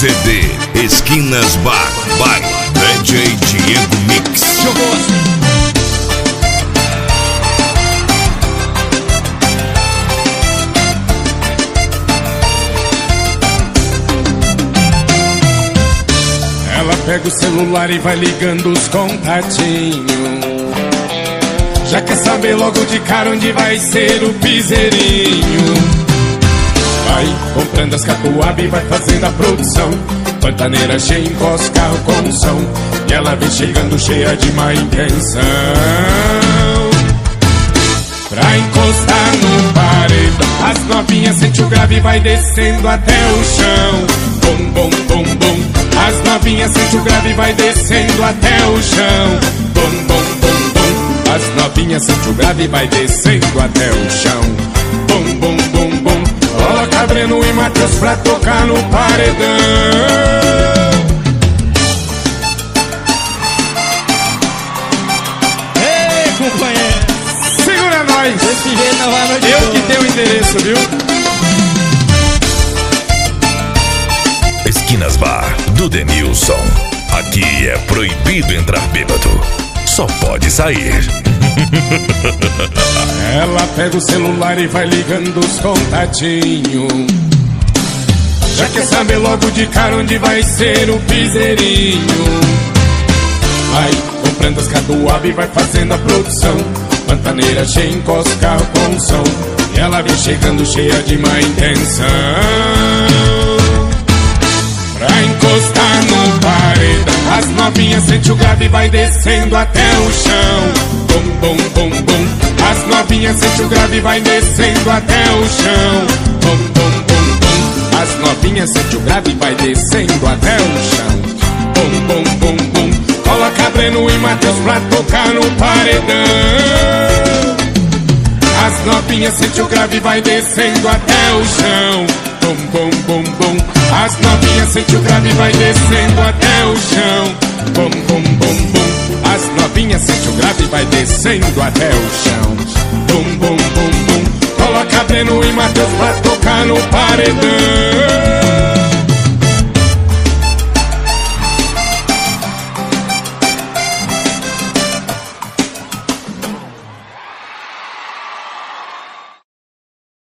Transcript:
CD Esquinas Bar by DJ Diego Mix. Ela pega o celular e vai ligando os contatinhos. Já quer saber logo de cara onde vai ser o piseirinho. Vai comprando as catuaba e vai fazendo a produção. Pantaneira cheia, encosta o carro com som. E ela vem chegando cheia de má intenção. Pra encostar no paredão, as novinhas sente o grave e vai descendo até o chão. Bom, bom, bom, bom. As novinhas sente o grave e vai descendo até o chão. Bom, bom, bom, bom. As novinhas sente o grave e vai descendo até o chão. Bom, bom, bom, bom. Coloca Breno e Matheus pra tocar no paredão. Ei, companheiro, Segura nós! desse jeito não vai mais. Eu que tenho o endereço, viu? Esquinas Bar do Denilson. Aqui é proibido entrar bêbado, só pode sair. Ela pega o celular e vai ligando os contatinhos. Já quer saber logo de cara onde vai ser o piseirinho. Vai comprando as catuaba e vai fazendo a produção. Pantaneira cheia, encosta o carro com som. E ela vem chegando cheia de má intenção. Pra encostar no paredão, as novinhas sente o grave e vai descendo até o chão. Bom, bom, bom, bom. As novinhas sente o grave e vai descendo até o chão. Bom, bom, bom, bom. As novinhas sente o grave e vai descendo até o chão. Bom, bom, bom, bom. Coloca Breno e Matheus pra tocar no paredão. As novinhas sente o grave e vai descendo até o chão. Bom, bom, bom, bom. As novinhas sente o grave e vai descendo até o chão. Bom, bom, bom, bom. As novinhas sente o grave e vai descendo até o chão. Bom, bom, bom, bom. Coloca Breno e Matheus pra tocar no paredão.